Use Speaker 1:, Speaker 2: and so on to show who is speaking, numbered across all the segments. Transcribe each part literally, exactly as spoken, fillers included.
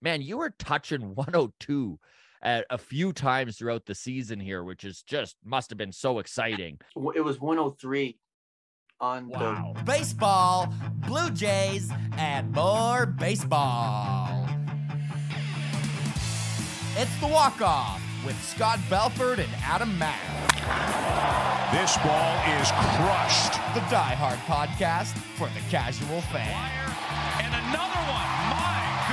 Speaker 1: man, you were touching one oh two at a few times throughout the season here, which is just must have been so exciting.
Speaker 2: It was one oh three on
Speaker 1: wow.
Speaker 2: the
Speaker 3: baseball, Blue Jays, and more baseball. It's the walk-off with Scott Belford and Adam Mack.
Speaker 4: This ball is crushed.
Speaker 3: The Die Hard podcast for the casual fan.
Speaker 4: And another one. My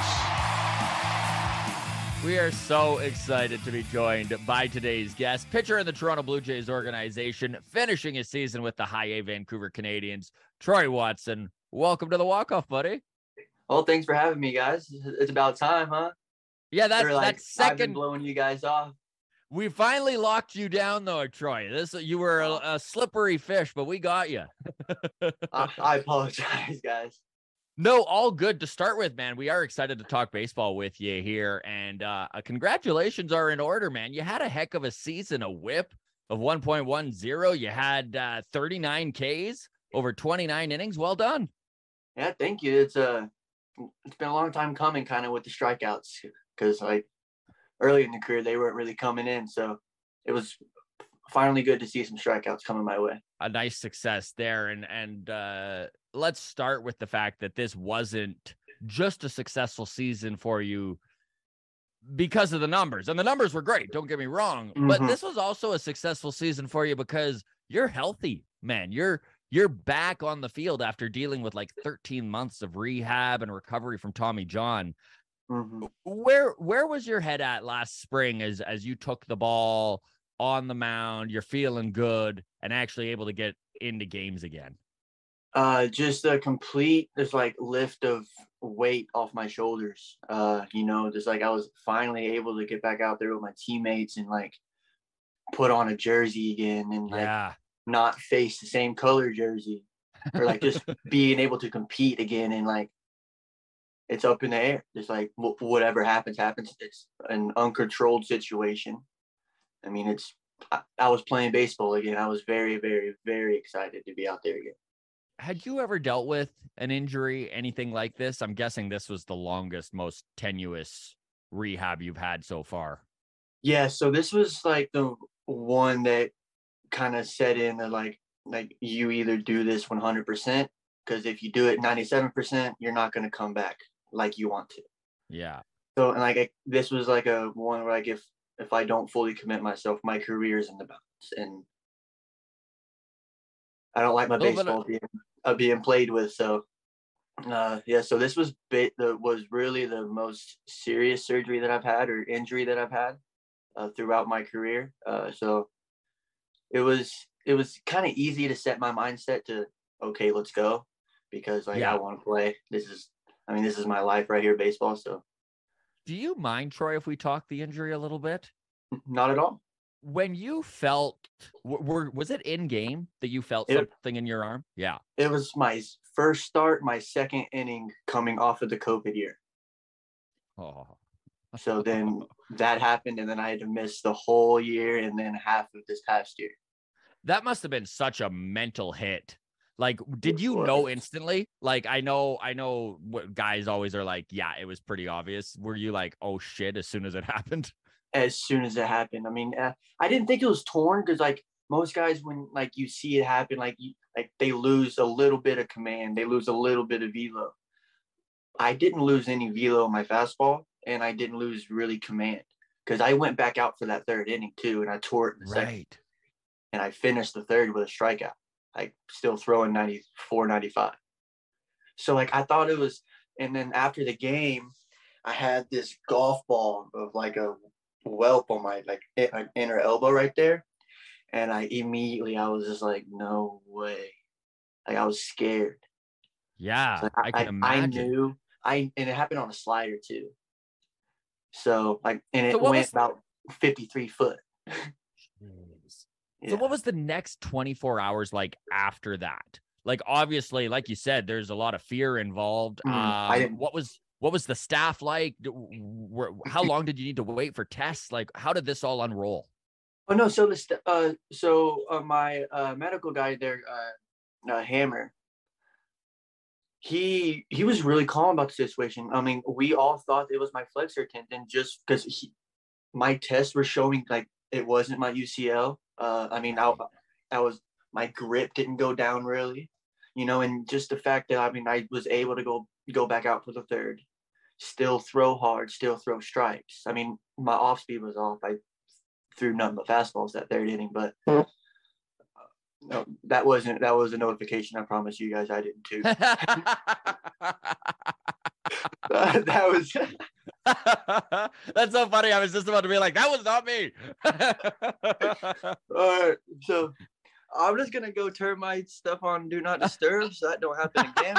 Speaker 4: goodness.
Speaker 1: We are so excited to be joined by today's guest, pitcher in the Toronto Blue Jays organization, finishing his season with the High A Vancouver Canadians, Troy Watson. Welcome to the walk-off, buddy.
Speaker 2: Well, thanks for having me, guys. It's about time, huh?
Speaker 1: Yeah, that's
Speaker 2: like,
Speaker 1: that second.
Speaker 2: I've been blowing you guys off.
Speaker 1: We finally locked you down, though, Troy. This you were a, a slippery fish, but we got you.
Speaker 2: I, I apologize, guys.
Speaker 1: No, all good. To start with, man, we are excited to talk baseball with you here, and uh, congratulations are in order, man. You had a heck of a season, a whip of one point one oh. You had uh, thirty-nine Ks over twenty-nine innings. Well done.
Speaker 2: Yeah, thank you. It's uh, it's been a long time coming, kind of with the strikeouts, because like early in the career they weren't really coming in, so it was finally good to see some strikeouts coming my way.
Speaker 1: A nice success there, and and uh, let's start with the fact that this wasn't just a successful season for you because of the numbers, and the numbers were great. Don't get me wrong, mm-hmm. but this was also a successful season for you because you're healthy, man. You're you're back on the field after dealing with like thirteen months of rehab and recovery from Tommy John. Mm-hmm. Where where was your head at last spring as as you took the ball on the mound? You're feeling good and actually able to get into games again.
Speaker 2: Uh, just a complete, just like lift of weight off my shoulders. Uh, you know, just like I was finally able to get back out there with my teammates and like put on a jersey again and like
Speaker 1: yeah.
Speaker 2: not face the same color jersey, or like just being able to compete again and like it's up in the air. Just like w- whatever happens, happens. It's an uncontrolled situation. I mean, it's I, I was playing baseball again. I was very, very, very excited to be out there again.
Speaker 1: Had you ever dealt with an injury, anything like this? I'm guessing this was the longest, most tenuous rehab you've had so far.
Speaker 2: Yeah, so this was like the one that kind of set in that like, like you either do this one hundred percent, because if you do it ninety-seven percent, you're not going to come back like you want to.
Speaker 1: Yeah.
Speaker 2: So, and like, I, this was like a one where like, if, if I don't fully commit myself, my career is in the balance, and I don't like my baseball of- being, uh, being played with. So, uh, yeah, so this was bit, the, was really the most serious surgery that I've had, or injury that I've had uh, throughout my career. Uh, so it was, it was kind of easy to set my mindset to, okay, let's go, because like, yeah. I want to play. This is, I mean, this is my life right here, baseball. So
Speaker 1: do you mind, Troy, if we talk the injury a little bit?
Speaker 2: Not at all.
Speaker 1: When you felt, were, was it in game that you felt it, something in your arm? Yeah.
Speaker 2: It was my first start, my second inning coming off of the COVID year.
Speaker 1: Oh.
Speaker 2: So then that happened, and then I had to miss the whole year and then half of this past year.
Speaker 1: That must have been such a mental hit. Like, did you know instantly? Like, I know, I know what guys always are like, yeah, it was pretty obvious. Were you like, oh shit, as soon as it happened?
Speaker 2: As soon as it happened. I mean, uh, I didn't think it was torn, because like most guys, when like you see it happen, like you, like they lose a little bit of command, they lose a little bit of velo. I didn't lose any velo on my fastball, and I didn't lose really command, because I went back out for that third inning too, and I tore it in the
Speaker 1: right.
Speaker 2: second, and I finished the third with a strikeout. Like still throwing ninety-four, ninety-five. So like I thought it was, and then after the game, I had this golf ball of like a whelp on my like inner elbow right there. And I immediately, I was just like, no way. Like I was scared.
Speaker 1: Yeah,
Speaker 2: so
Speaker 1: I, I can
Speaker 2: I,
Speaker 1: imagine.
Speaker 2: I knew, I, and it happened on a slider too. So like, and it
Speaker 1: so
Speaker 2: went
Speaker 1: was,
Speaker 2: about fifty-three foot.
Speaker 1: Yeah. So what was the next twenty-four hours like after that? Like, obviously, like you said, there's a lot of fear involved. Mm, um, I didn't... What was what was the staff like? How long did you need to wait for tests? Like, how did this all unroll?
Speaker 2: Oh, no. So, the uh, so uh, my uh, medical guy there, uh, uh, Hammer, he he was really calm about the situation. I mean, we all thought it was my flexor tendon just because my tests were showing like it wasn't my U C L. Uh, I mean, I, I was my grip didn't go down really, you know, and just the fact that I mean I was able to go go back out for the third, still throw hard, still throw strikes. I mean, my off speed was off. I threw nothing but fastballs that third inning, but. No, that wasn't that was a notification. I promise you guys I didn't too. uh, that was
Speaker 1: that's so funny. I was just about to be like, that was not me.
Speaker 2: All right, so I'm just gonna go turn my stuff on do not disturb so that don't happen again.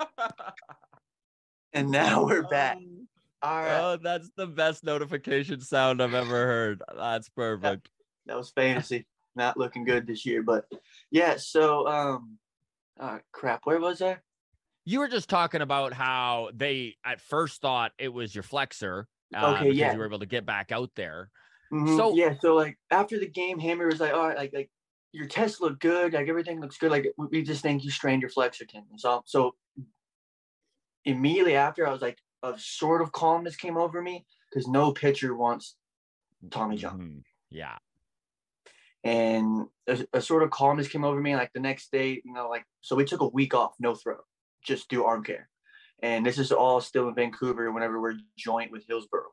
Speaker 2: And now we're back. All right.
Speaker 1: Oh, that's the best notification sound I've ever heard. That's perfect.
Speaker 2: That, that was fantasy. Not looking good this year, but yeah. So, um, uh, crap. Where was I?
Speaker 1: You were just talking about how they at first thought it was your flexor. Uh,
Speaker 2: okay,
Speaker 1: because
Speaker 2: yeah.
Speaker 1: you were able to get back out there.
Speaker 2: Mm-hmm.
Speaker 1: So
Speaker 2: yeah. So like after the game, Hammer was like, "All right, like like your tests look good. Like everything looks good. Like we just think you strained your flexor tendon." So so immediately after, I was like, a sort of calmness came over me because no pitcher wants Tommy John.
Speaker 1: Mm-hmm. Yeah.
Speaker 2: And a, a sort of calmness came over me. Like the next day, you know, like, so we took a week off, no throw, just do arm care. And this is all still in Vancouver whenever we're joint with Hillsborough.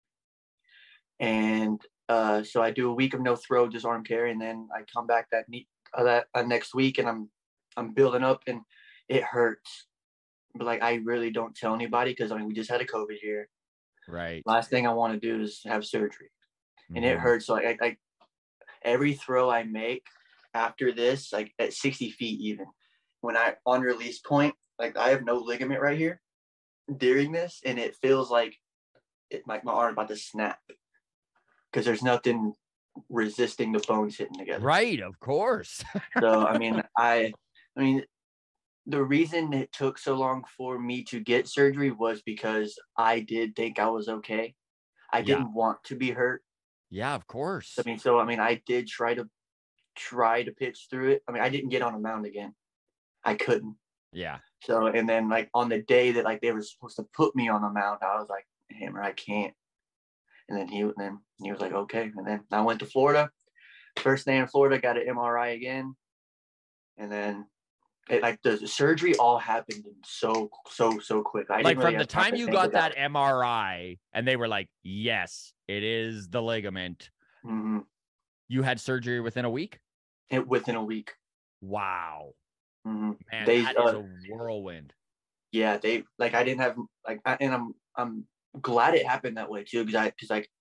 Speaker 2: And uh, so I do a week of no throw, just arm care. And then I come back that, uh, that uh, next week and I'm, I'm building up and it hurts. But like, I really don't tell anybody because I mean, we just had a COVID year.
Speaker 1: Right.
Speaker 2: Last thing I want to do is have surgery. And
Speaker 1: mm-hmm.
Speaker 2: it hurts. So like, I, I every throw I make after this, like at sixty feet even, when I on release point, like I have no ligament right here during this, and it feels like it like my arm about to snap because there's nothing resisting the bones hitting together.
Speaker 1: Right, of course.
Speaker 2: So I mean, I, I mean, the reason it took so long for me to get surgery was because I did think I was okay. I
Speaker 1: Yeah.
Speaker 2: didn't want to be hurt.
Speaker 1: Yeah, of course.
Speaker 2: I mean, so I mean, I did try to try to pitch through it. I mean, I didn't get on a mound again. I couldn't.
Speaker 1: Yeah.
Speaker 2: So, and then like on the day that like they were supposed to put me on the mound, I was like, Hammer, I can't. And then he, and then he was like, okay. And then I went to Florida. First day in Florida, got an M R I again. And then it, like the surgery all happened in so, so, so quick. I
Speaker 1: like
Speaker 2: didn't really
Speaker 1: from the
Speaker 2: have time
Speaker 1: time
Speaker 2: to
Speaker 1: you
Speaker 2: think
Speaker 1: got
Speaker 2: about
Speaker 1: that
Speaker 2: it.
Speaker 1: M R I and they were like, yes, it is the ligament.
Speaker 2: Mm-hmm.
Speaker 1: You had surgery within a week?
Speaker 2: It, within a week.
Speaker 1: Wow.
Speaker 2: Mm-hmm.
Speaker 1: Man,
Speaker 2: They,
Speaker 1: that
Speaker 2: uh,
Speaker 1: is a whirlwind.
Speaker 2: Yeah, they like I didn't have like I, and I'm I'm glad it happened that way too because I because like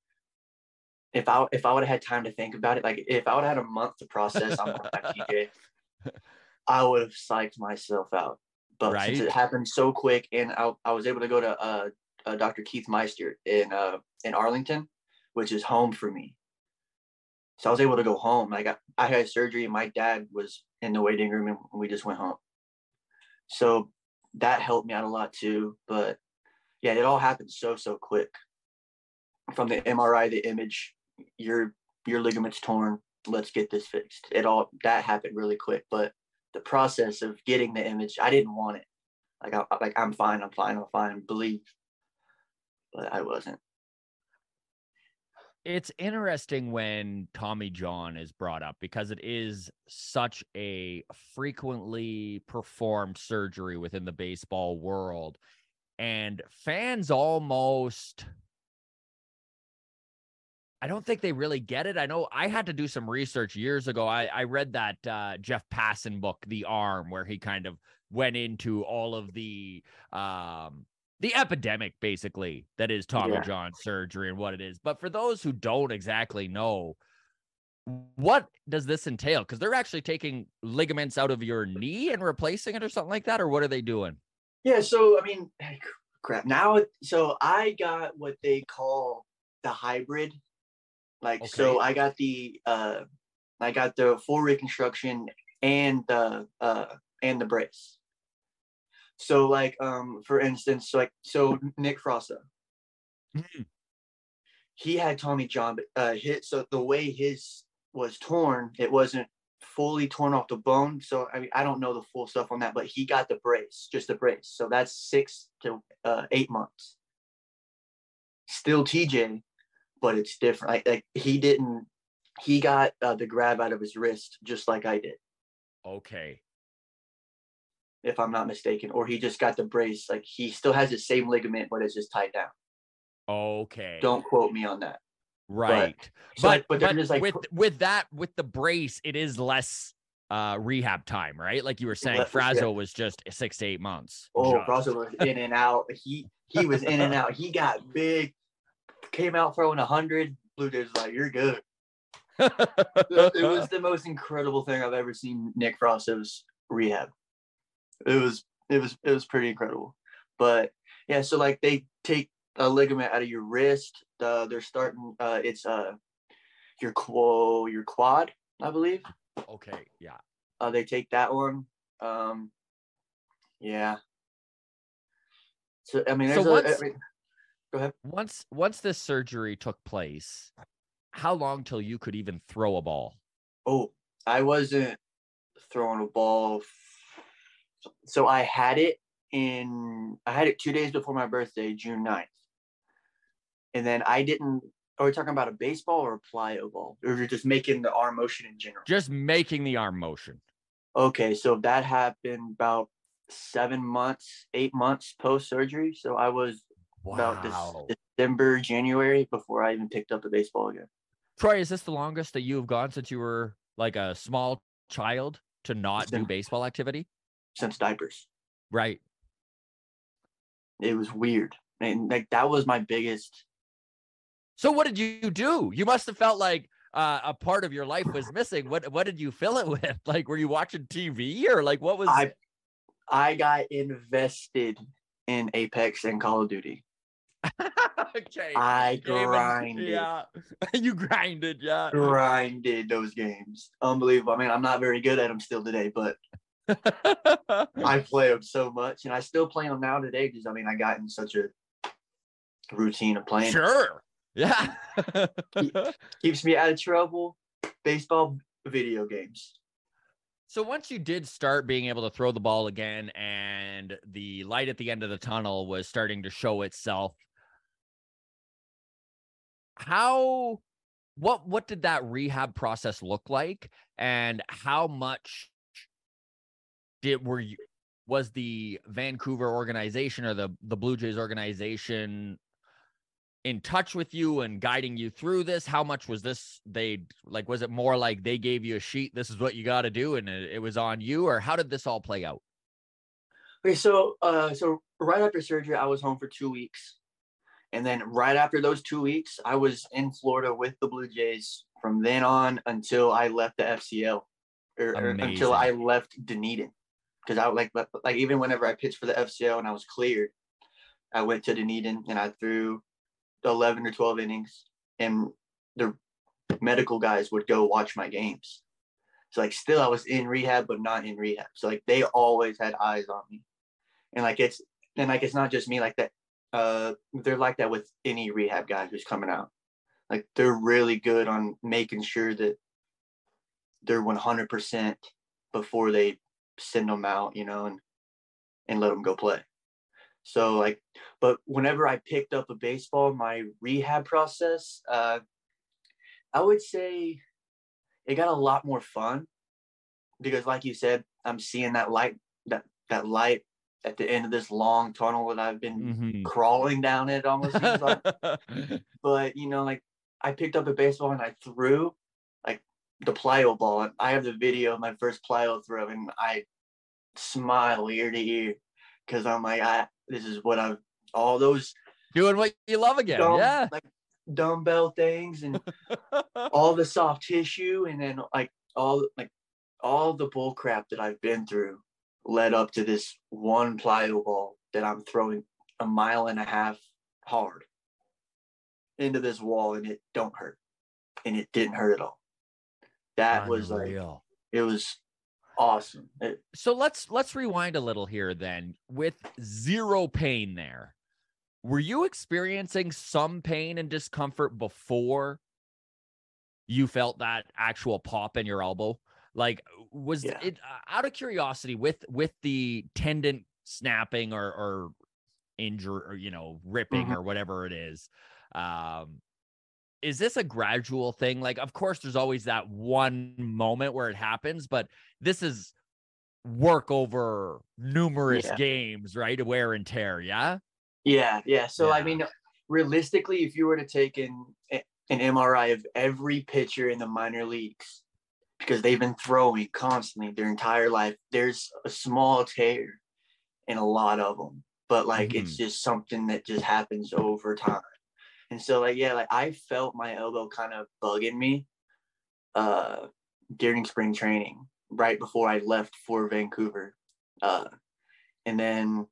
Speaker 2: if I if I would have had time to think about it, like if I would have had a month to process on my T J, I would have psyched myself out. But
Speaker 1: Right.
Speaker 2: since it happened so quick, and I I was able to go to uh, uh Doctor Keith Meister in uh in Arlington, which is home for me. So I was able to go home. I got I had surgery, and my dad was in the waiting room, and we just went home. So that helped me out a lot too. But yeah, it all happened so so quick. From the M R I, the image, your your ligament's torn. Let's get this fixed. It all that happened really quick. But the process of getting the image, I didn't want it. Like I like I'm fine, I'm fine, I'm fine. Believe, but I wasn't.
Speaker 1: It's interesting when Tommy John is brought up because it is such a frequently performed surgery within the baseball world. And fans almost, I don't think they really get it. I know I had to do some research years ago. I, I read that uh, Jeff Passan book, The Arm, where he kind of went into all of the um, the epidemic, basically, that is Tommy
Speaker 2: Yeah.
Speaker 1: John surgery and what it is. But for those who don't exactly know, what does this entail? Because they're actually taking ligaments out of your knee and replacing it or something like that, or what are they doing?
Speaker 2: Yeah, so I mean, crap. Now, so I got what they call the hybrid. Like,
Speaker 1: Okay.
Speaker 2: so I got the uh, I got the full reconstruction and the uh, and the brace. So, like, um, for instance, like, so Nick Frosta,
Speaker 1: Mm-hmm.
Speaker 2: he had Tommy John, but uh, hit. So the way his was torn, it wasn't fully torn off the bone. So I mean, I don't know the full stuff on that, but he got the brace, just the brace. So that's six to uh, eight months. Still T J, but it's different. Like, like he didn't. He got uh, the grab out of his wrist just like I did.
Speaker 1: Okay.
Speaker 2: If I'm not mistaken, or he just got the brace. Like he still has the same ligament, but it's just tied down.
Speaker 1: Okay.
Speaker 2: Don't quote me on that.
Speaker 1: Right.
Speaker 2: But,
Speaker 1: But,
Speaker 2: so like, but,
Speaker 1: but
Speaker 2: they're just like
Speaker 1: with, with that, with the brace, it is less uh, rehab time, right? Like you were saying,
Speaker 2: Less,
Speaker 1: Frazo
Speaker 2: yeah.
Speaker 1: was just six to eight months.
Speaker 2: Oh,
Speaker 1: just.
Speaker 2: Frazo was in and out. He he was in and out. He got big, came out throwing a hundred. Blue Jays was like, "You're good." It was the most incredible thing I've ever seen Nick Frazo's rehab. It was it was it was pretty incredible. But yeah, so like they take a ligament out of your wrist. Uh, they're starting. Uh, it's uh your quo your quad, I believe.
Speaker 1: Okay. Yeah.
Speaker 2: Uh, they take that one. Um, yeah. So I mean,
Speaker 1: So
Speaker 2: there's a,
Speaker 1: once,
Speaker 2: every, go ahead.
Speaker 1: once, once this surgery took place, how long till you could even throw a ball?
Speaker 2: Oh, I wasn't throwing a ball. So I had it in, I had it two days before my birthday, June ninth. And then I didn't, are we talking about a baseball or a plyo ball? Or you're just making the arm motion in general?
Speaker 1: Just making the arm motion.
Speaker 2: Okay, so that happened about seven months, eight months post-surgery. So I was
Speaker 1: Wow.
Speaker 2: about this, December, January before I even picked up the baseball again.
Speaker 1: Troy, is this the longest that you have gone since you were like a small child to not do
Speaker 2: Since-
Speaker 1: baseball activity?
Speaker 2: Since diapers.
Speaker 1: Right.
Speaker 2: It was weird. And like that was my biggest.
Speaker 1: So what did you do? You must have felt like uh, a part of your life was missing. What what did you fill it with? Like, were you watching T V or like what was?
Speaker 2: I I got invested in Apex and Call of Duty.
Speaker 1: Okay.
Speaker 2: I
Speaker 1: Game and-
Speaker 2: grinded.
Speaker 1: Yeah. You grinded. Yeah.
Speaker 2: Grinded those games. Unbelievable. I mean, I'm not very good at them still today, but I play them so much, and I still play them now today because I mean, I got in such a routine of playing.
Speaker 1: Sure. Yeah.
Speaker 2: Keeps me out of trouble. Baseball, video games.
Speaker 1: So once you did start being able to throw the ball again and the light at the end of the tunnel was starting to show itself, how what what did that rehab process look like, and how much did were you was the Vancouver organization or the the Blue Jays organization in touch with you and guiding you through this? How much was this they like was it more like they gave you a sheet, this is what you got to do, and it, it was on you, or how did this all play out?
Speaker 2: Okay, so uh so right after surgery I was home for two weeks. And then right after those two weeks, I was in Florida with the Blue Jays from then on until I left the F C L, or, or until I left Dunedin. Because I like like even whenever I pitched for the F C L and I was cleared, I went to Dunedin and I threw eleven or twelve innings, and the medical guys would go watch my games. So like still I was in rehab, but not in rehab. So like they always had eyes on me, and like it's and like it's not just me like that. Uh, they're like that with any rehab guy who's coming out. Like they're really good on making sure that they're one hundred percent before they send them out, you know, and and let them go play. So like, but whenever I picked up a baseball, my rehab process, uh, I would say it got a lot more fun because, like you said, I'm seeing that light, that that light at the end of this long tunnel that I've been
Speaker 1: Mm-hmm.
Speaker 2: crawling down it almost seems like. But, you know, like I picked up a baseball and I threw like the plyo ball. I have the video of my first plyo throw and I smile ear to ear because I'm like, I, this is what I've, all those.
Speaker 1: Doing what you love again.
Speaker 2: Dumb,
Speaker 1: Yeah.
Speaker 2: Like dumbbell things and all the soft tissue and then like all, like all the bull crap that I've been through led up to this one plyo ball that I'm throwing a mile and a half hard into this wall, and it don't hurt, and it didn't hurt at all. That Unreal. was like, it was awesome. It,
Speaker 1: so let's let's rewind a little here then. With zero pain there, were you experiencing some pain and discomfort before you felt that actual pop in your elbow? Like, was
Speaker 2: Yeah.
Speaker 1: it uh, out of curiosity with with the tendon snapping or or injury or you know ripping
Speaker 2: Mhm.
Speaker 1: or whatever it is? Um, is this a gradual thing? Like, of course, there's always that one moment where it happens, but this is work over numerous
Speaker 2: Yeah.
Speaker 1: games, right? Wear and tear. Yeah.
Speaker 2: Yeah, yeah. So I
Speaker 1: Yeah.
Speaker 2: mean, realistically, if you were to take an an M R I of every pitcher in the minor leagues, because they've been throwing constantly their entire life, there's a small tear in a lot of them. But like,
Speaker 1: Mhm.
Speaker 2: it's just something that just happens over time. And so like, yeah, like I felt my elbow kind of bugging me uh during spring training right before I left for Vancouver. Uh and then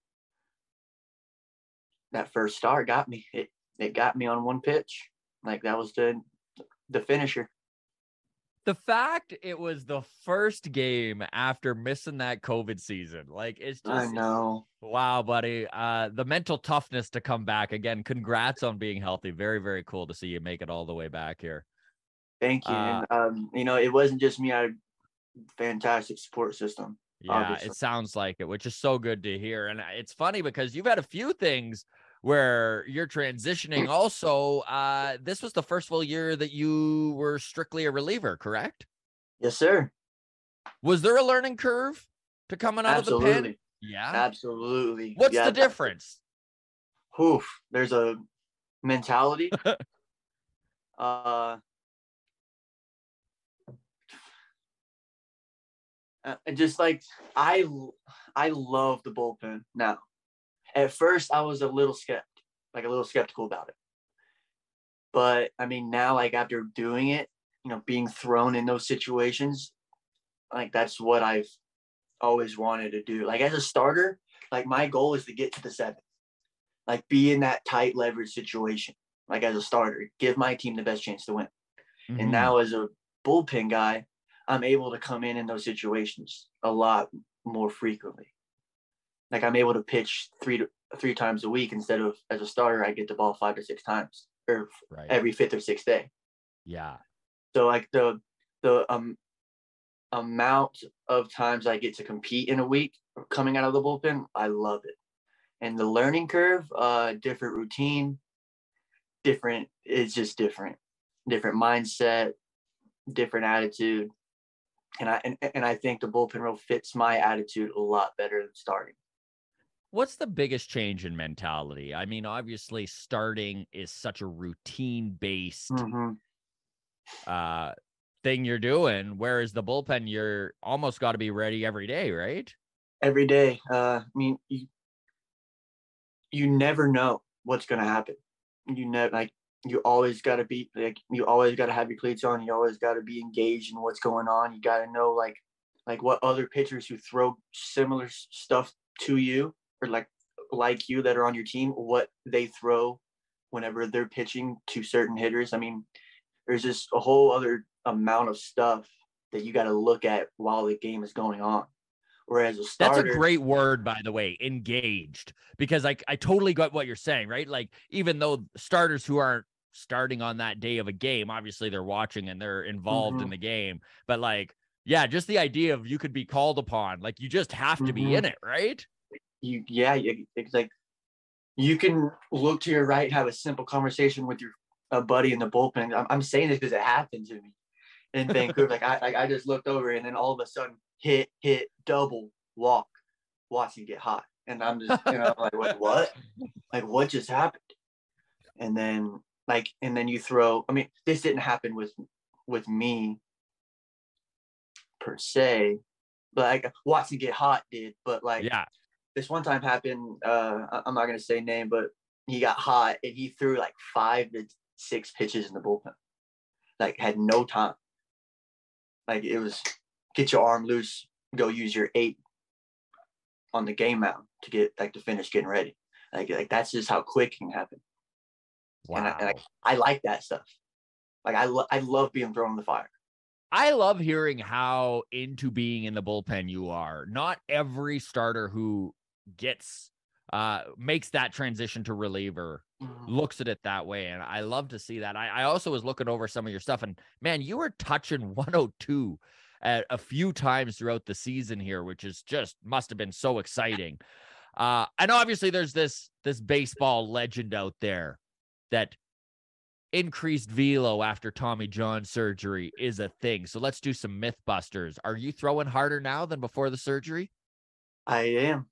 Speaker 2: that first start got me. It it got me on one pitch. Like that was the the finisher.
Speaker 1: The fact it was the first game after missing that COVID season, like it's
Speaker 2: I
Speaker 1: just
Speaker 2: know.
Speaker 1: wow, buddy. Uh, the mental toughness to come back again. Congrats on being healthy. Very, very cool to see you make it all the way back here.
Speaker 2: Thank you.
Speaker 1: Uh,
Speaker 2: And um, you know, it wasn't just me. I had a fantastic support system.
Speaker 1: Yeah,
Speaker 2: Obviously.
Speaker 1: it sounds like it, which is so good to hear. And it's funny because you've had a few things where you're transitioning also. Uh, this was the first full year that you were strictly a reliever, correct?
Speaker 2: Yes, sir.
Speaker 1: Was there a learning curve to coming out
Speaker 2: Absolutely.
Speaker 1: of the pen? Yeah.
Speaker 2: Absolutely.
Speaker 1: What's
Speaker 2: yeah,
Speaker 1: the difference?
Speaker 2: Oof. There's a mentality. uh Uh, just like I, I love the bullpen now. At first, I was a little skeptic, like a little skeptical about it. But I mean, now, like after doing it, you know, being thrown in those situations, like that's what I've always wanted to do. Like as a starter, like my goal is to get to the seventh, like be in that tight leverage situation. Like as a starter, give my team the best chance to win.
Speaker 1: Mhm.
Speaker 2: And now as a bullpen guy, I'm able to come in in those situations a lot more frequently. Like I'm able to pitch three to three times a week instead of as a starter, I get the ball five to six times or
Speaker 1: Right.
Speaker 2: every fifth or sixth day.
Speaker 1: Yeah.
Speaker 2: So like the the um amount of times I get to compete in a week coming out of the bullpen, I love it. And the learning curve, uh, different routine, different. It's just different, different mindset, different attitude. And I and, and I think the bullpen role fits my attitude a lot better than starting.
Speaker 1: What's the biggest change in mentality? I mean, obviously starting is such a routine based
Speaker 2: Mm-hmm.
Speaker 1: uh thing you're doing, whereas the bullpen, you're almost got to be ready every day, right?
Speaker 2: Every day. Uh, I mean, you, you never know what's going to happen. You never like you always got to be like you always got to have your cleats on. You always got to be engaged in what's going on. You got to know like like what other pitchers who throw similar stuff to you or like like you that are on your team, what they throw whenever they're pitching to certain hitters. I mean, there's just a whole other amount of stuff that you got to look at while the game is going on. Whereas a starter,
Speaker 1: that's a great word, by the way, engaged, because like I totally got what you're saying, right? Like even though starters who aren't starting on that day of a game, obviously they're watching and they're involved
Speaker 2: mm-hmm.
Speaker 1: in the game, but like, yeah, just the idea of you could be called upon, like you just have to
Speaker 2: mm-hmm.
Speaker 1: be in it, right?
Speaker 2: You, yeah, it's like you can look to your right, have a simple conversation with your a buddy in the bullpen. I'm, I'm saying this because it happened to me in Vancouver. Like I, like I just looked over and then all of a sudden hit, hit, double, walk, watching get hot. And I'm just, you know, like, what, what? Like, what just happened? And then, like, and then you throw, I mean, this didn't happen with, with me per se, but like watching get hot did. But like,
Speaker 1: yeah,
Speaker 2: this one time happened, uh, I'm not going to say name, but he got hot and he threw like five to six pitches in the bullpen. Like, had no time. Like, it was, get your arm loose, go use your eight on the game mound to get like to finish getting ready. Like, like that's just how quick it can happen.
Speaker 1: wow.
Speaker 2: And, I, and I, I like that stuff. Like I, lo- I love being thrown in the fire.
Speaker 1: I love hearing how into being in the bullpen you are. Not every starter who gets uh makes that transition to reliever mm-hmm. looks at it that way, and I love to see that. I, I also was looking over some of your stuff, and man, you were touching one oh two at a few times throughout the season here, which is just must have been so exciting. Uh, and obviously there's this this baseball legend out there that increased velo after Tommy John surgery is a thing. So let's do some Mythbusters. Are you throwing harder now than before the surgery?
Speaker 2: I am.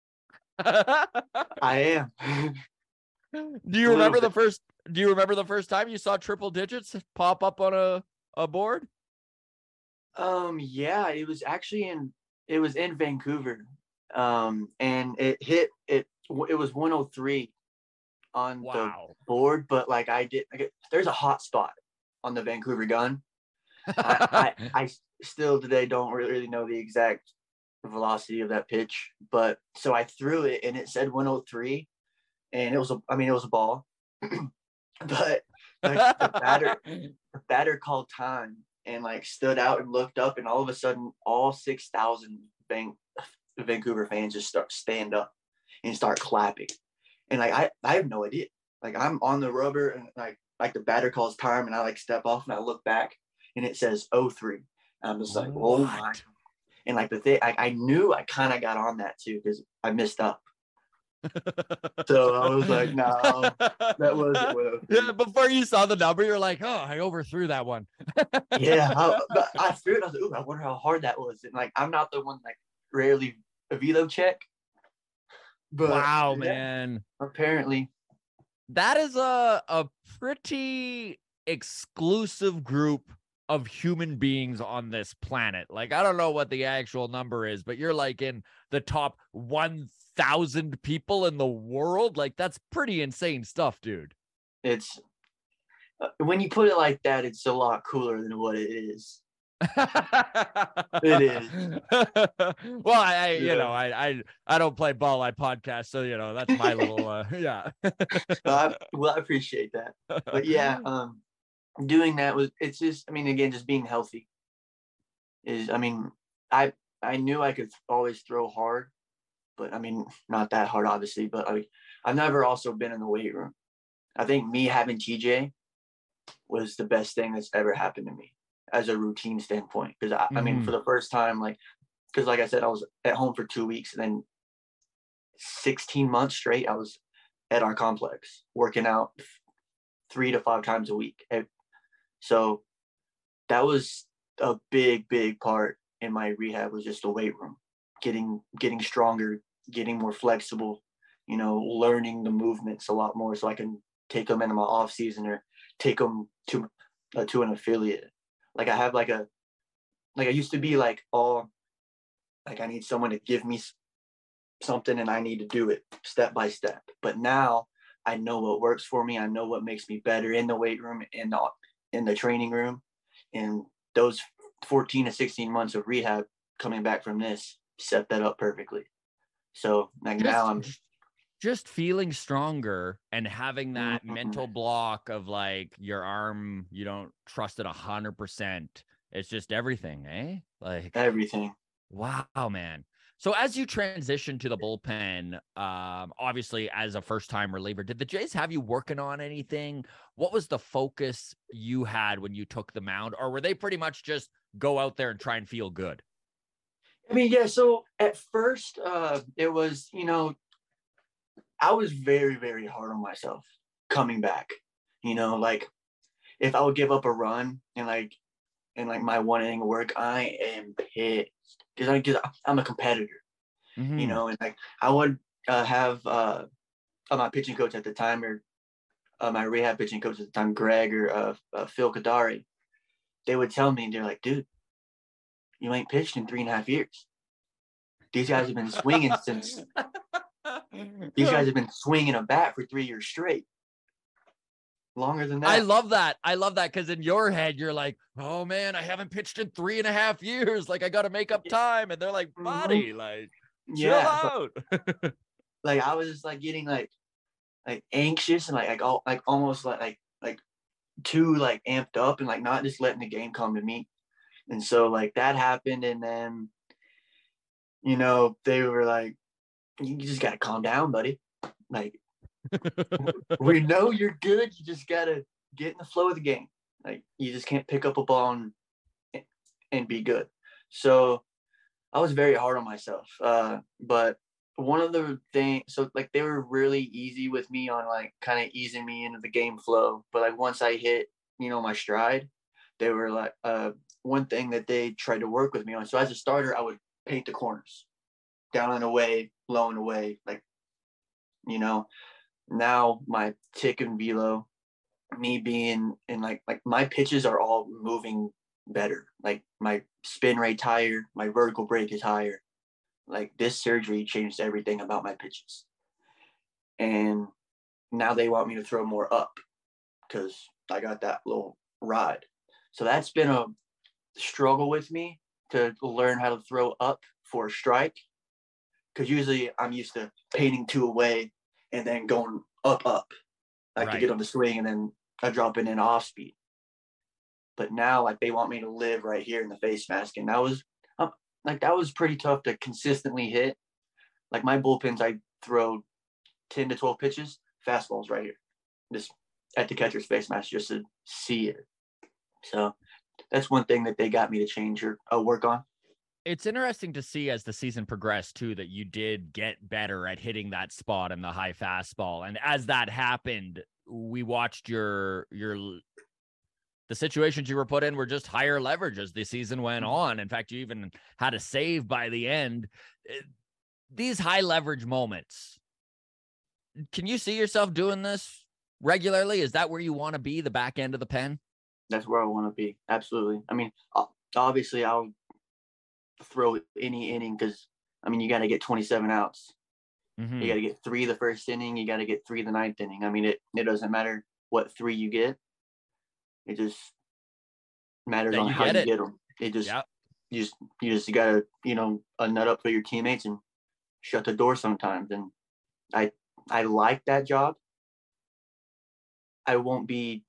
Speaker 2: I am.
Speaker 1: Do you remember the first do you remember the first time you saw triple digits pop up on a, a board?
Speaker 2: Um yeah, it was actually in it was in Vancouver. Um and it hit it it was one oh three on
Speaker 1: Wow.
Speaker 2: the board, but like I did like, there's a hot spot on the Vancouver gun. I, I I still today don't really know the exact velocity of that pitch, but so I threw it and it said one oh three, and it was a I mean it was a ball. But like, the batter the batter called time and like stood out and looked up, and all of a sudden all six thousand Van, Vancouver fans just start stand up and start clapping. And like I, I have no idea. Like I'm on the rubber and like like the batter calls time and I like step off and I look back and it says oh three. And I'm just like,
Speaker 1: what?
Speaker 2: oh my. And like the thing, I, I knew I kind of got on that too because I missed up. So I was like, no, that wasn't one oh three.
Speaker 1: Yeah, before you saw the number, you're like, oh, I overthrew that one.
Speaker 2: Yeah, I, but I threw it. I was like, ooh, I wonder how hard that was. And like, I'm not the one like rarely a velo check. But
Speaker 1: wow,
Speaker 2: yeah,
Speaker 1: man.
Speaker 2: apparently.
Speaker 1: That is a a pretty exclusive group of human beings on this planet. Like, I don't know what the actual number is, but you're like in the top one thousand people in the world. Like, that's pretty insane stuff, dude.
Speaker 2: It's uh, when you put it like that, it's a lot cooler than what it is. It is.
Speaker 1: Well, I, I you
Speaker 2: Yeah.
Speaker 1: know, I, I, I don't play ball. I podcast. So, you know, that's my little, uh, yeah.
Speaker 2: I, well, I appreciate that. But yeah, um, doing that was, it's just, I mean, again, just being healthy is, I mean, I, I knew I could always throw hard, but I mean, not that hard, obviously, but I, I've never also been in the weight room. I think me having T J was the best thing that's ever happened to me as a routine standpoint. Because I, mm-hmm. I mean, for the first time, like, because like I said, I was at home for two weeks and then sixteen months straight, I was at our complex working out three to five times a week. So that was a big, big part in my rehab, was just the weight room, getting, getting stronger, getting more flexible, you know, learning the movements a lot more so I can take them into my off season or take them to, uh, to an affiliate. Like I have like a, like I used to be like, all like I need someone to give me something and I need to do it step by step. But now I know what works for me. I know what makes me better in the weight room, in the, in the training room. And those fourteen to sixteen months of rehab coming back from this set that up perfectly. So like
Speaker 1: just,
Speaker 2: now I'm
Speaker 1: just feeling stronger and having that
Speaker 2: mm-hmm.
Speaker 1: mental block of like your arm, you don't trust it a hundred percent. It's just everything, eh? Like
Speaker 2: everything.
Speaker 1: Wow, man. So as you transition to the bullpen, um, obviously as a first-time reliever, did the Jays have you working on anything? What was the focus you had when you took the mound? Or were they pretty much just go out there and try and feel good?
Speaker 2: I mean, yeah, so at first uh, it was, you know, I was very, very hard on myself coming back. You know, like if I would give up a run and like, and like my one inning work, I am pissed because I, cause I'm a competitor, mm-hmm. you know, and like I would uh, have uh, my pitching coach at the time, or uh, my rehab pitching coach at the time, Greg or uh, uh, Phil Kadari, they would tell me, they're like, dude, you ain't pitched in three and a half years. These guys have been swinging since, these guys have been swinging a bat for three years straight. Longer than that.
Speaker 1: I love that. I love that because in your head, you're like, oh man, I haven't pitched in three and a half years. Like I got to make up time. And they're like, buddy, like, chill
Speaker 2: yeah,
Speaker 1: out.
Speaker 2: So, like I was just like getting like, like anxious and like, like, all, like almost like, like, like too like amped up and like not just letting the game come to me. And so like that happened. And then, you know, they were like, you just got to calm down, buddy. Like, we know you're good. You just gotta get in the flow of the game. Like you just can't pick up a ball and, and be good. So I was very hard on myself. Uh, but one of the things, so like they were really easy with me on like kind of easing me into the game flow. But like once I hit, you know, my stride, they were like, uh, one thing that they tried to work with me on. So as a starter, I would paint the corners, down and away, low and away. Like, you know, now my tick and velo, me being in like, like my pitches are all moving better. Like my spin rate's higher, my vertical break is higher. Like this surgery changed everything about my pitches. And now they want me to throw more up because I got that little ride. So that's been a struggle with me to learn how to throw up for a strike. Because usually I'm used to painting two away and then going up, up. Like right. to get on the swing and then I drop it in off speed. But now like they want me to live right here in the face mask. And that was um, like, that was pretty tough to consistently hit. Like my bullpens, I throw ten to twelve pitches, fastballs right here, just at the catcher's face mask just to see it. So that's one thing that they got me to change or uh, work on.
Speaker 1: It's interesting to see as the season progressed too, that you did get better at hitting that spot in the high fastball. And as that happened, we watched your, your, the situations you were put in were just higher leverage as the season went on. In fact, you even had a save by the end. These high leverage moments, can you see yourself doing this regularly? Is that where you want to be, the back end of the pen?
Speaker 2: That's where I want to be. Absolutely. I mean, obviously I'll throw any inning because, I mean, you got to get twenty-seven outs. Mm-hmm. You got to get three the first inning. You got to get three the ninth inning. I mean, it, it doesn't matter what three you get. It just matters on how you get them. It just, yep. you just, you just got to, you know, a nut up for your teammates and shut the door sometimes. And I, I like that job. I won't be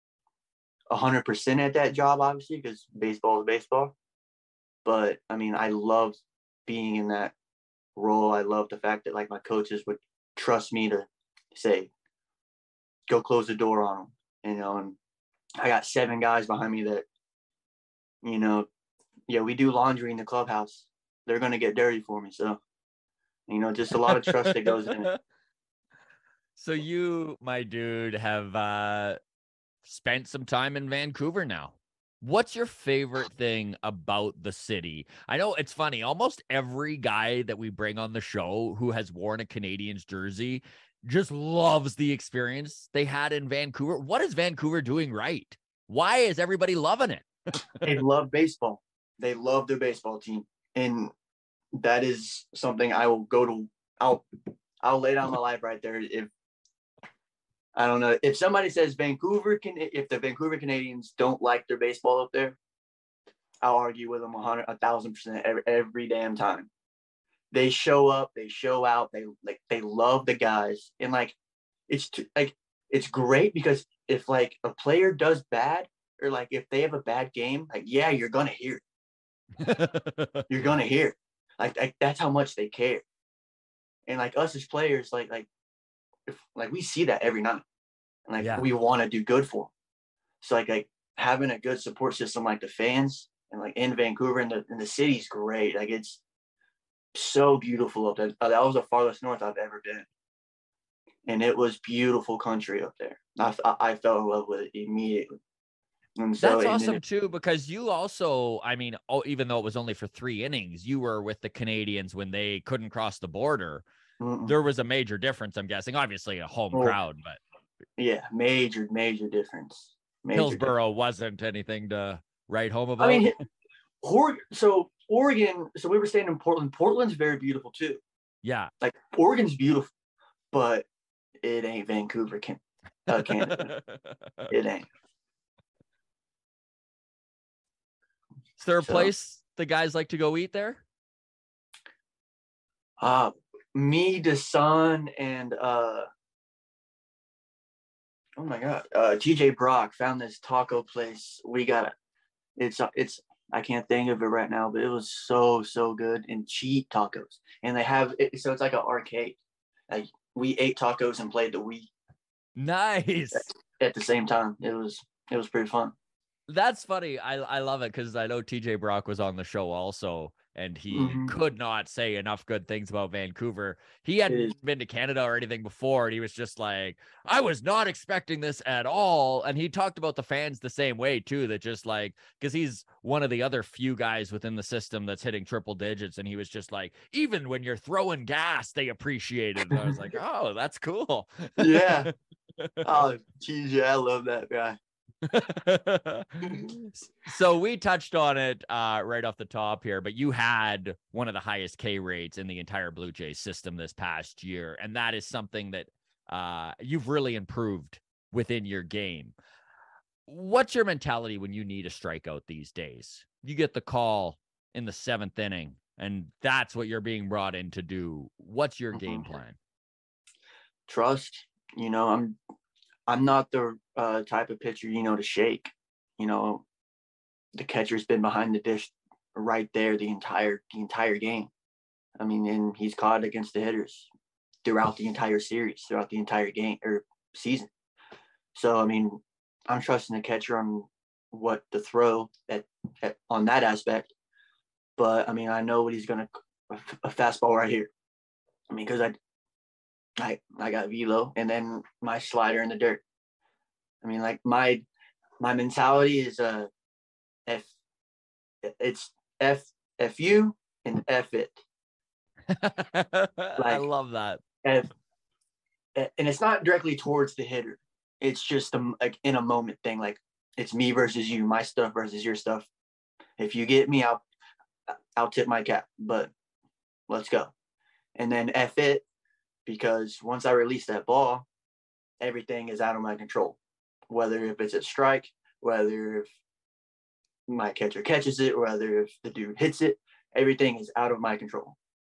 Speaker 2: a hundred percent at that job, obviously, because baseball is baseball. But I mean, I love being in that role. I love the fact that like my coaches would trust me to say, go close the door on them, you know, and I got seven guys behind me that, you know, yeah, we do laundry in the clubhouse. They're going to get dirty for me. So, you know, just a lot of trust that goes in it.
Speaker 1: So you, my dude, have uh, spent some time in Vancouver now. What's your favorite thing about the city? I know it's funny. Almost every guy that we bring on the show who has worn a Canadiens jersey just loves the experience they had in Vancouver. What is Vancouver doing right? Why is everybody loving it?
Speaker 2: They love baseball. They love their baseball team. And that is something I will go to. I'll, I'll lay down my life right there. If I don't know if somebody says Vancouver can, if the Vancouver Canadiens don't like their baseball up there, I'll argue with them a hundred, a thousand percent every, every damn time. They show up, they show out, they like, they love the guys. And like, it's t- like, it's great because if like a player does bad or like, if they have a bad game, like, yeah, you're going to hear it. You're going to hear it. Like, like, that's how much they care. And like us as players, like, like, if, like we see that every night, and like yeah. we want to do good for them. So like, like having a good support system like the fans and like in Vancouver and the and the city's great. Like it's so beautiful up there. That was the farthest north I've ever been, and it was beautiful country up there. I I fell in love with it immediately.
Speaker 1: And so, that's awesome it, too, because you also, I mean, oh, even though it was only for three innings, you were with the Canadiens when they couldn't cross the border. Mm-mm. There was a major difference, I'm guessing. Obviously a home oh, crowd, but
Speaker 2: yeah, major, major difference. Major
Speaker 1: Hillsborough
Speaker 2: difference.
Speaker 1: wasn't anything to write home about.
Speaker 2: I mean, Oregon, so Oregon, so we were staying in Portland. Portland's very beautiful too.
Speaker 1: Yeah.
Speaker 2: Like Oregon's beautiful, but it ain't Vancouver, can, uh, Canada. It ain't.
Speaker 1: Is there a so, place the guys like to go eat there?
Speaker 2: Uh, me, Desan, and uh, oh my God, uh, T J Brock found this taco place. We got it. It's it's I can't think of it right now, but it was so so good and cheap tacos. And they have it, so it's like an arcade. Like we ate tacos and played the Wii.
Speaker 1: Nice.
Speaker 2: At, at the same time, it was it was pretty fun.
Speaker 1: That's funny. I I love it because I know T J Brock was on the show also, and he
Speaker 2: Mhm.
Speaker 1: could not say enough good things about Vancouver. He hadn't
Speaker 2: is.
Speaker 1: been to Canada or anything before, and he was just like, I was not expecting this at all. And he talked about the fans the same way too, that just like, because he's one of the other few guys within the system that's hitting triple digits, and he was just like, even when you're throwing gas, they appreciate it. And I was like, oh, that's cool.
Speaker 2: Yeah. Oh, T J, I love that guy.
Speaker 1: So we touched on it uh, right off the top here, but you had one of the highest K rates in the entire Blue Jays system this past year, and that is something that uh, you've really improved within your game. What's your mentality when you need a strikeout these days? You get the call in the seventh inning, and that's what you're being brought in to do. What's your mm-hmm. game plan?
Speaker 2: Trust. You know, I'm I'm not the uh, type of pitcher, you know, to shake. You know, the catcher's been behind the dish right there the entire the entire game. I mean, and he's caught against the hitters throughout the entire series, throughout the entire game or season. So, I mean, I'm trusting the catcher on what to throw at, at on that aspect. But, I mean, I know what he's going to – a fastball right here. I mean, because I – I, I got velo and then my slider in the dirt. I mean, like my my mentality is uh F it's F F you and F it.
Speaker 1: Like, I love that.
Speaker 2: F, and it's not directly towards the hitter. It's just a, like in a moment thing. Like it's me versus you, my stuff versus your stuff. If you get me, I'll I'll tip my cap. But let's go. And then F it. Because once I release that ball, everything is out of my control. Whether if it's a strike, whether if my catcher catches it, whether if the dude hits it, everything is out of my control.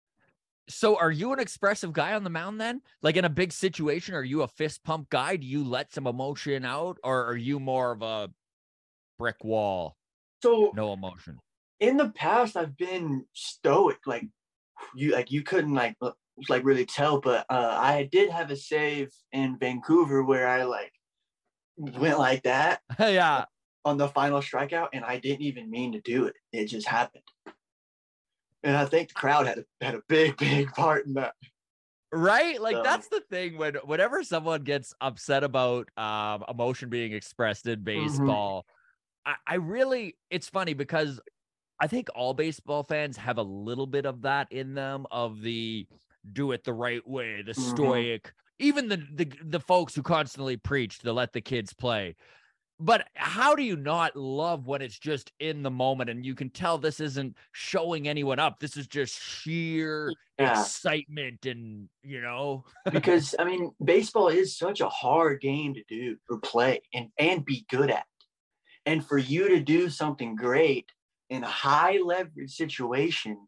Speaker 1: So are you an expressive guy on the mound then? Like in a big situation, are you a fist pump guy? Do you let some emotion out, or are you more of a brick wall?
Speaker 2: So
Speaker 1: no emotion.
Speaker 2: In the past, I've been stoic. Like you, like you couldn't like like really tell, but uh, I did have a save in Vancouver where I like went like that.
Speaker 1: Yeah.
Speaker 2: On the final strikeout, and I didn't even mean to do it. It just happened. And I think the crowd had a, had a big, big part in that.
Speaker 1: Right? Like
Speaker 2: so.
Speaker 1: That's the thing when whenever someone gets upset about um, emotion being expressed in baseball, mm-hmm. I, I really, it's funny because I think all baseball fans have a little bit of that in them, of the do it the right way, the mm-hmm. stoic, even the, the the folks who constantly preach to let the kids play. But how do you not love when it's just in the moment and you can tell this isn't showing anyone up? This is just sheer yeah. excitement and, you know.
Speaker 2: Because, I mean, baseball is such a hard game to do or play and, and be good at. And for you to do something great in a high leverage situation,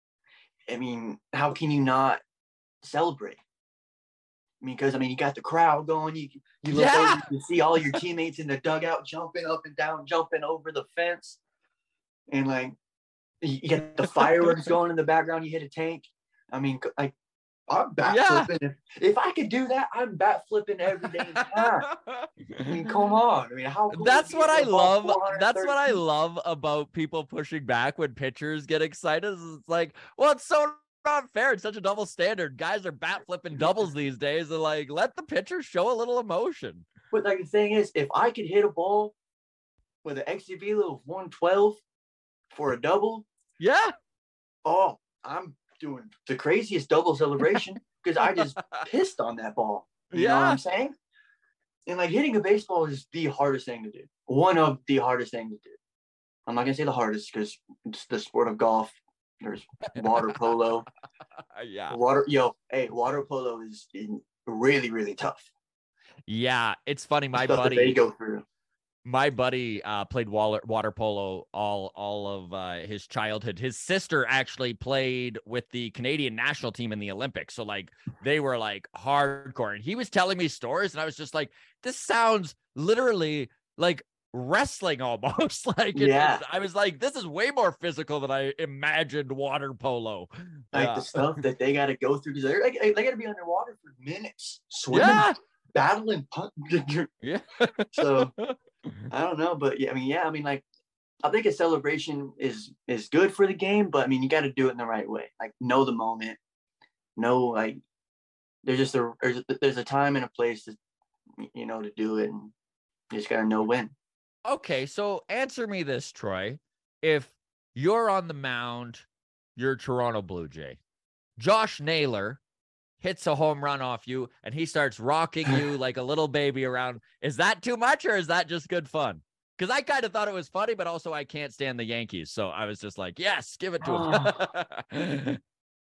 Speaker 2: I mean, how can you not celebrate? I mean, because I mean, you got the crowd going. You you look
Speaker 1: yeah.
Speaker 2: over, you see all your teammates in the dugout jumping up and down, jumping over the fence, and like you get the fireworks going in the background. You hit a tank. I mean, like I'm bat
Speaker 1: yeah.
Speaker 2: flipping. If, if I could do that, I'm bat flipping every day. I mean, come on. I mean, how cool
Speaker 1: that's what I love. That's what I love about people pushing back when pitchers get excited. It's like, well, it's so not fair. It's such a double standard. Guys are bat flipping doubles these days. And like, let the pitcher show a little emotion.
Speaker 2: But like the thing is, if I could hit a ball with an exit velo of one twelve for a double,
Speaker 1: yeah.
Speaker 2: Oh, I'm doing the craziest double celebration because I just pissed on that ball. You
Speaker 1: yeah.
Speaker 2: know what I'm saying? And like hitting a baseball is the hardest thing to do. One of the hardest things to do. I'm not gonna say the hardest because it's the sport of golf. There's water polo.
Speaker 1: yeah.
Speaker 2: Water, yo, hey, water polo is really, really tough.
Speaker 1: Yeah, it's funny. My
Speaker 2: Stuff
Speaker 1: buddy,
Speaker 2: that they go through.
Speaker 1: My buddy uh, played water water polo all all of uh, his childhood. His sister actually played with the Canadian national team in the Olympics. So like they were like hardcore. And he was telling me stories, and I was just like, this sounds literally like wrestling almost. like it,
Speaker 2: yeah
Speaker 1: I was like, this is way more physical than I imagined water polo.
Speaker 2: Like
Speaker 1: yeah.
Speaker 2: the stuff that they got to go through because they're like they got to be underwater for minutes, swimming,
Speaker 1: yeah.
Speaker 2: battling, punch.
Speaker 1: yeah.
Speaker 2: So I don't know, but yeah, I mean, yeah, I mean, like, I think a celebration is is good for the game, but I mean, you got to do it in the right way. Like, know the moment. Know, like, there's just a there's, a there's a time and a place to, you know, to do it, and you just got to know when.
Speaker 1: Okay, so answer me this, Troy. If you're on the mound, you're Toronto Blue Jay. Josh Naylor hits a home run off you, and he starts rocking you like a little baby around. Is that too much, or is that just good fun? Because I kind of thought it was funny, but also I can't stand the Yankees. So I was just like, yes, give it to him.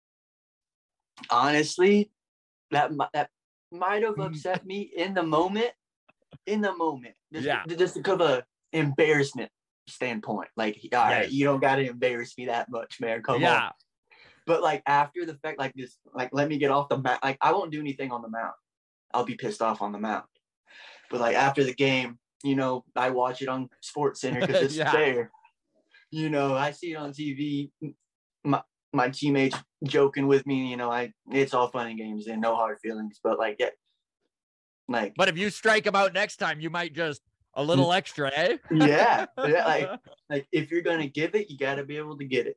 Speaker 2: Honestly, that that might have upset me in the moment. In the moment. Just,
Speaker 1: yeah.
Speaker 2: Just because of an embarrassment standpoint. Like, all right, yes. You don't got to embarrass me that much, man. Come
Speaker 1: yeah.
Speaker 2: on. But, like, after the fact, like, this, like, let me get off the mound. Like, I won't do anything on the mound. I'll be pissed off on the mound. But, like, after the game, you know, I watch it on Sports Center because it's yeah. there. You know, I see it on T V. My my teammates joking with me. You know, I it's all fun and games and no hard feelings. But like, yeah, like.
Speaker 1: But if you strike them out next time, you might just a little extra, eh?
Speaker 2: yeah, yeah. Like, like if you're gonna give it, you got to be able to get it.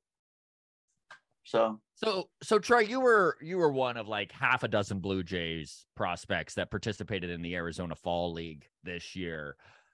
Speaker 2: So.
Speaker 1: So, so Troy, you were you were one of like half a dozen Blue Jays prospects that participated in the Arizona Fall League this year.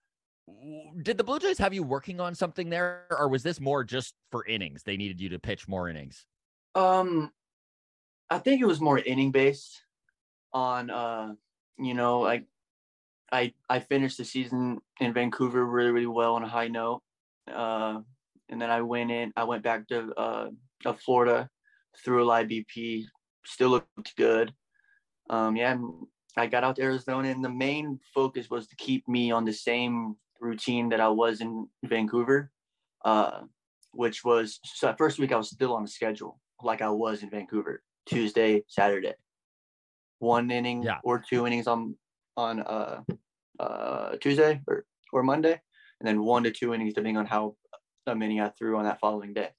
Speaker 1: Did the Blue Jays have you working on something there, or was this more just for innings? They needed you to pitch more innings.
Speaker 2: Um, I think it was more inning based. On uh, you know, like I I finished the season in Vancouver really really well on a high note. Uh, and then I went in. I went back to uh, uh Florida. Through a I B P, still looked good. Um, yeah, I got out to Arizona, and the main focus was to keep me on the same routine that I was in Vancouver, uh, which was so that first week I was still on a schedule like I was in Vancouver, Tuesday, Saturday, one inning yeah. or two innings on on uh, uh, Tuesday or or Monday, and then one to two innings depending on how many I threw on that following day.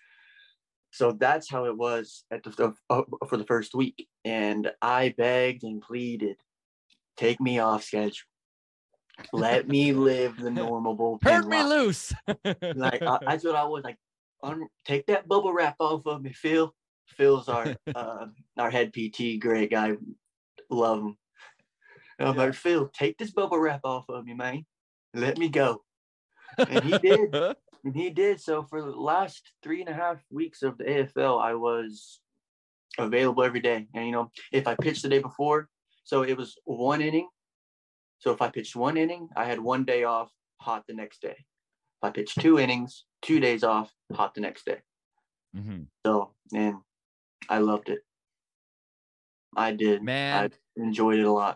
Speaker 2: So that's how it was at the uh, for the first week, and I begged and pleaded, "Take me off schedule, let me live the normal bullpen.
Speaker 1: Turn me loose."
Speaker 2: Like I, that's what I was like. Un- take that bubble wrap off of me, Phil. Phil's our uh, our head P T, great guy, love him. And I'm yeah. like, Phil, take this bubble wrap off of me, man. Let me go, and he did. And he did. So for the last three and a half weeks of the A F L, I was available every day. And, you know, if I pitched the day before, so it was one inning. So if I pitched one inning, I had one day off, hot the next day. If I pitched two innings, two days off, hot the next day.
Speaker 1: Mm-hmm.
Speaker 2: So, and I loved it. I did.
Speaker 1: Man.
Speaker 2: I enjoyed it a lot.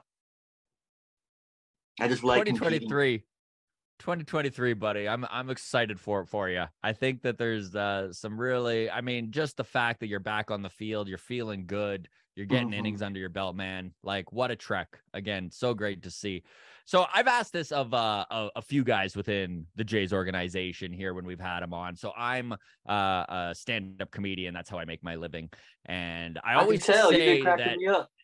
Speaker 2: I just like
Speaker 1: twenty twenty-three. twenty twenty-three, buddy. I'm I'm excited for it for you. I think that there's uh, some really, I mean, just the fact that you're back on the field, you're feeling good, you're getting mm-hmm. innings under your belt, man. Like, what a trek. Again, so great to see. So I've asked this of uh, a, a few guys within the Jays organization here when we've had them on. So I'm uh, a stand-up comedian. That's how I make my living. And I, I always
Speaker 2: can tell.
Speaker 1: say
Speaker 2: You've been cracking
Speaker 1: that.
Speaker 2: Me up.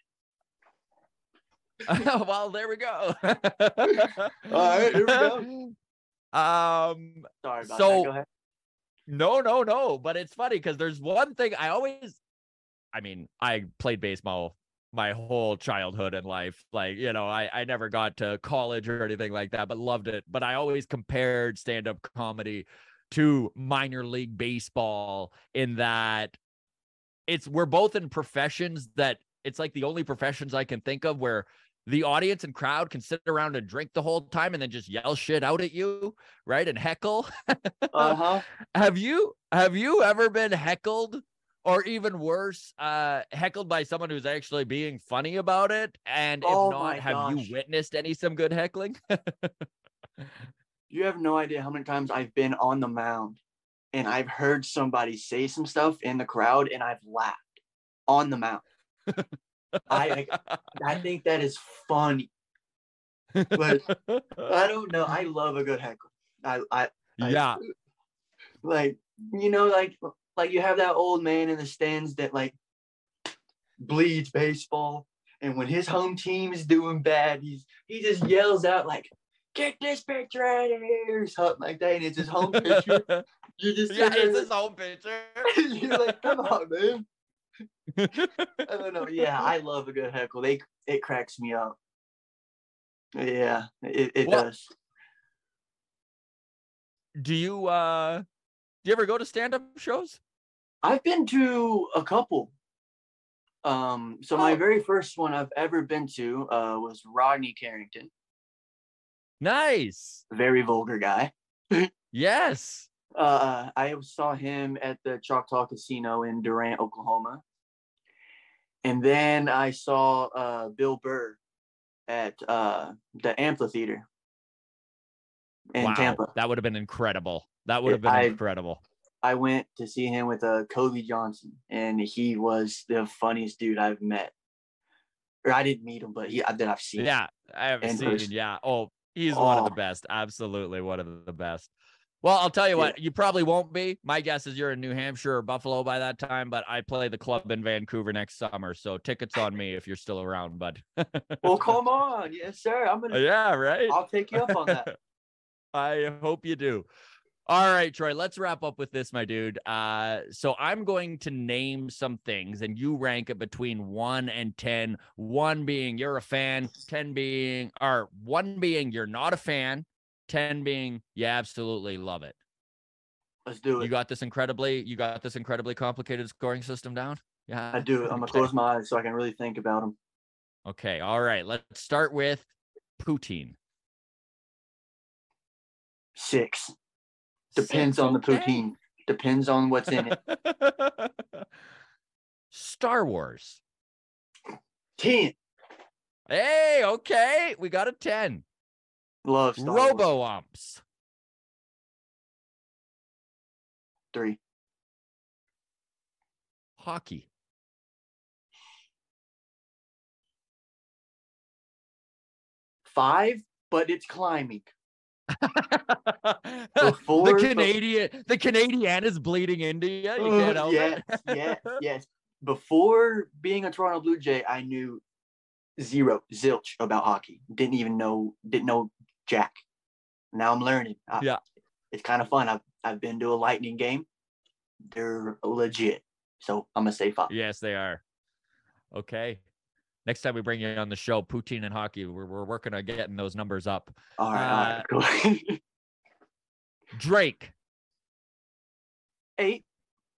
Speaker 1: Well, there we go.
Speaker 2: All right, here we go.
Speaker 1: Um,
Speaker 2: Sorry about
Speaker 1: so,
Speaker 2: that. Go ahead.
Speaker 1: No, no, no. But it's funny because there's one thing I always, I mean, I played baseball my whole childhood and life. Like, you know, I, I never got to college or anything like that, but loved it. But I always compared stand-up comedy to minor league baseball in that it's, we're both in professions that it's like the only professions I can think of where the audience and crowd can sit around and drink the whole time and then just yell shit out at you, right? And heckle.
Speaker 2: Uh-huh.
Speaker 1: Have you have you ever been heckled, or even worse, uh, heckled by someone who's actually being funny about it? And if
Speaker 2: oh
Speaker 1: not, have
Speaker 2: gosh.
Speaker 1: you witnessed any some good heckling?
Speaker 2: You have no idea how many times I've been on the mound and I've heard somebody say some stuff in the crowd and I've laughed on the mound. I I think that is funny, but I don't know. I love a good heckle. I I, I
Speaker 1: yeah,
Speaker 2: like you know, like like you have that old man in the stands that like bleeds baseball, and when his home team is doing bad, he's he just yells out like, get this picture out of here, or something like that. And it's his home picture. You just
Speaker 1: yeah,
Speaker 2: it's
Speaker 1: his home picture.
Speaker 2: You're like, come on, man. I don't know. Yeah, I love a good heckle. They it cracks me up. Yeah, it, it
Speaker 1: well,
Speaker 2: does.
Speaker 1: Do you uh do you ever go to stand-up shows?
Speaker 2: I've been to a couple. Um, so oh. my very first one I've ever been to uh was Rodney Carrington.
Speaker 1: Nice.
Speaker 2: Very vulgar guy.
Speaker 1: Yes.
Speaker 2: Uh, I saw him at the Choctaw Casino in Durant, Oklahoma. And then I saw uh, Bill Burr at uh, the Amphitheater in
Speaker 1: wow,
Speaker 2: Tampa.
Speaker 1: That would have been incredible. That would have been
Speaker 2: I,
Speaker 1: incredible.
Speaker 2: I went to see him with uh, Kobe Johnson, and he was the funniest dude I've met. Or I didn't meet him, but he that I've seen.
Speaker 1: Yeah, I have seen. Person. Yeah. Oh, he's
Speaker 2: oh.
Speaker 1: one of the best. Absolutely one of the best. Well, I'll tell you what, yeah. you probably won't be. My guess is you're in New Hampshire or Buffalo by that time, but I play the club in Vancouver next summer, so tickets on me if you're still around, bud.
Speaker 2: Well, come on. Yes, sir. I'm gonna.
Speaker 1: Yeah, right.
Speaker 2: I'll take you up on that.
Speaker 1: I hope you do. All right, Troy, let's wrap up with this, my dude. Uh, so I'm going to name some things, and you rank it between one and ten. One being you're a fan, ten being, or one being you're not a fan, ten being you absolutely love it.
Speaker 2: Let's do it.
Speaker 1: You got this incredibly, you got this incredibly complicated scoring system down? Yeah.
Speaker 2: I do. I'm gonna close my eyes so I can really think about them.
Speaker 1: Okay. All right. Let's start with poutine.
Speaker 2: Six. Depends
Speaker 1: Six,
Speaker 2: on
Speaker 1: okay.
Speaker 2: the poutine. Depends on what's in it.
Speaker 1: Star Wars.
Speaker 2: Ten.
Speaker 1: Hey, okay. We got a ten.
Speaker 2: Love Star
Speaker 1: Robo
Speaker 2: Wars.
Speaker 1: Umps.
Speaker 2: Three.
Speaker 1: Hockey.
Speaker 2: Five, but it's climbing. Before,
Speaker 1: the Canadian, but, the Canadian is bleeding India. You can't help
Speaker 2: yes,
Speaker 1: it.
Speaker 2: yes, yes. Before being a Toronto Blue Jay, I knew zero, zilch about hockey. Didn't even know, didn't know jack. Now I'm learning. I,
Speaker 1: yeah,
Speaker 2: it's kind of fun. I've I've been to a Lightning game. They're legit. So I'm gonna say five.
Speaker 1: Yes, they are. Okay. Next time we bring you on the show, poutine and hockey, we're we're working on getting those numbers up.
Speaker 2: All right,
Speaker 1: uh,
Speaker 2: all right, cool.
Speaker 1: Drake.
Speaker 2: Eight.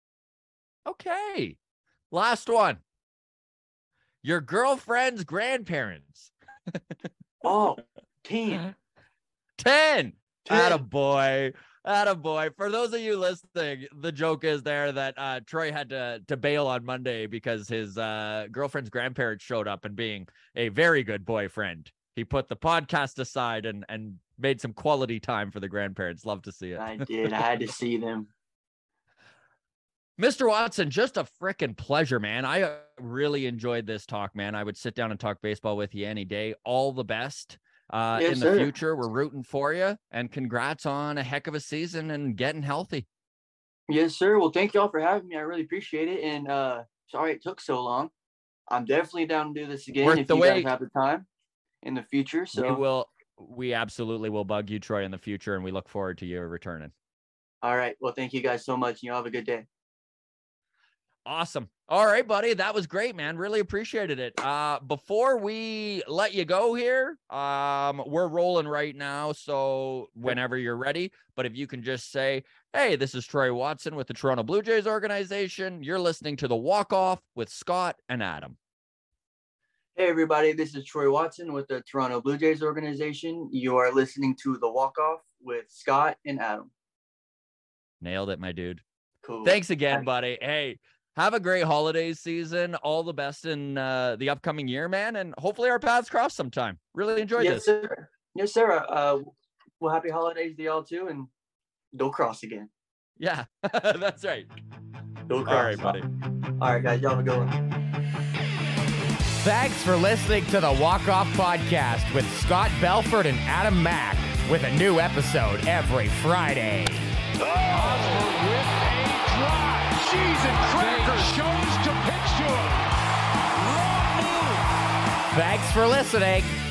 Speaker 1: Okay. Last one. Your girlfriend's grandparents.
Speaker 2: Oh, ten.
Speaker 1: Ten.
Speaker 2: ten.
Speaker 1: Attaboy. Attaboy. For those of you listening, the joke is there that uh, Troy had to, to bail on Monday because his uh, girlfriend's grandparents showed up, and being a very good boyfriend, he put the podcast aside and, and made some quality time for the grandparents. Love to see it.
Speaker 2: I did. I had to see them.
Speaker 1: Mister Watson, just a freaking pleasure, man. I really enjoyed this talk, man. I would sit down and talk baseball with you any day. All the best. Uh,
Speaker 2: yes,
Speaker 1: in the
Speaker 2: sir.
Speaker 1: future, we're rooting for you, and congrats on a heck of a season and getting healthy.
Speaker 2: Yes, sir. Well, thank y'all for having me. I really appreciate it. And uh, sorry it took so long. I'm definitely down to do this again
Speaker 1: Worth
Speaker 2: if
Speaker 1: the
Speaker 2: you
Speaker 1: wait.
Speaker 2: guys have the time in the future. So
Speaker 1: we will, we absolutely will bug you, Troy, in the future, and we look forward to you returning.
Speaker 2: All right. Well, thank you guys so much. You all have a good day.
Speaker 1: Awesome. All right, buddy. That was great, man. Really appreciated it. Uh, before we let you go here, um, we're rolling right now. So whenever you're ready, but if you can just say, hey, this is Troy Watson with the Toronto Blue Jays organization. You're listening to The Walk Off with Scott and Adam.
Speaker 2: Hey, everybody. This is Troy Watson with the Toronto Blue Jays organization. You are listening to The Walk Off with Scott and Adam.
Speaker 1: Nailed it, my dude.
Speaker 2: Cool.
Speaker 1: Thanks again, buddy. Hey, have a great holidays season. All the best in uh, the upcoming year, man. And hopefully our paths cross sometime. Really enjoyed
Speaker 2: yes,
Speaker 1: this.
Speaker 2: Sir. Yes, sir. Uh, well, happy holidays to y'all too. And don't cross again.
Speaker 1: Yeah, that's right.
Speaker 2: Don't cross.
Speaker 1: All right, buddy.
Speaker 2: All right, guys. Y'all have a good one.
Speaker 3: Thanks for listening to the Walk Off Podcast with Scott Belford and Adam Mack, with a new episode every Friday.
Speaker 4: Osborne with a drive. Cheese and crackers. Shows to pitch to him. Wrong move.
Speaker 3: Thanks for listening.